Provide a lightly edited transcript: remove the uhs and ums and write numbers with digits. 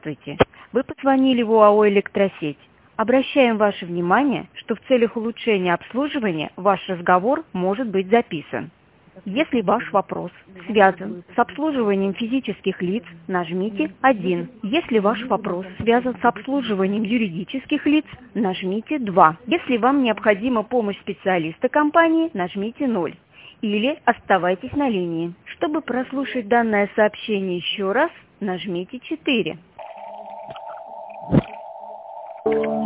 Здравствуйте. Вы позвонили в ОАО «Электросеть». Обращаем ваше внимание, что в целях улучшения обслуживания ваш разговор может быть записан. Если ваш вопрос связан с обслуживанием физических лиц, нажмите 1. Если ваш вопрос связан с обслуживанием юридических лиц, нажмите 2. Если вам необходима помощь специалиста компании, нажмите 0. Или оставайтесь на линии. Чтобы прослушать данное сообщение еще раз, нажмите 4.